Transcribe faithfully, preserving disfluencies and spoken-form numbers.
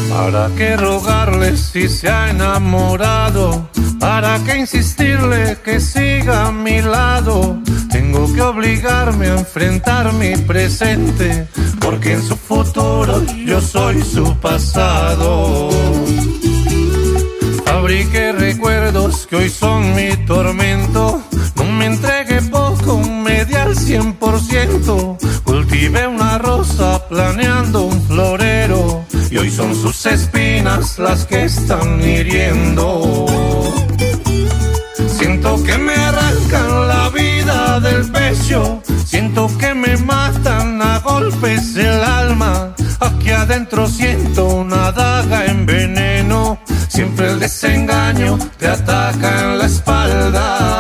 ¿Para qué rogarle si se ha enamorado? ¿Para qué insistirle que siga a mi lado? Tengo que obligarme a enfrentar mi presente, porque en su futuro yo soy su pasado. Fabriqué recuerdos que hoy son mi tormento. No me entregué poco, me di al cien por ciento. Cultivé una rosa planeando un florero, y hoy son sus espinas las que están hiriendo. Siento que me arrancan la vida del pecho, siento que me matan a golpes el alma. Aquí adentro siento una daga en veneno, siempre el desengaño te ataca en la espalda.